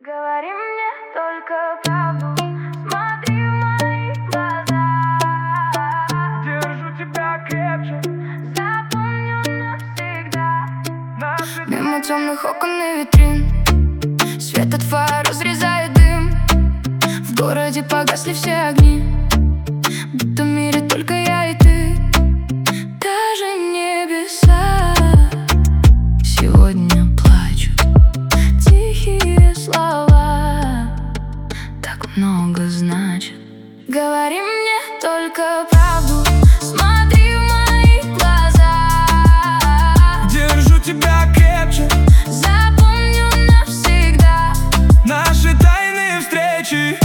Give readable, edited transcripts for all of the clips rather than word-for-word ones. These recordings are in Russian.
Говори мне только правду, смотри в мои глаза. Держу тебя крепче, Запомню навсегда. Мимо темных окон и витрин свет от фар разрезает дым. В городе погасли все огни, будто в мире только я и ты. Даже небеса сегодня плачут. Тихие слова так много значат. Говори мне только правду, смотри в мои глаза. держу тебя крепче, Запомню навсегда наши тайные встречи.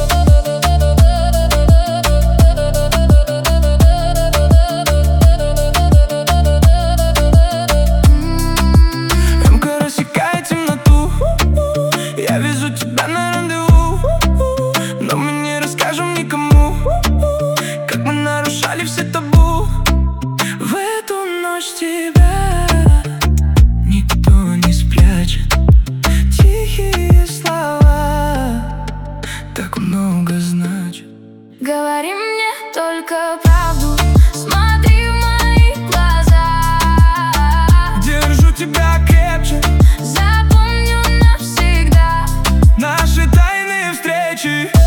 МК рассекает темноту, я везу тебя на рандеву, но мы не расскажем никому, как мы нарушали все табу. В эту ночь тебя никто не спрячет. Тихие слова так много значат. говори мне только правду, смотри в мои глаза. Держу тебя крепче, Запомню навсегда наши тайные встречи.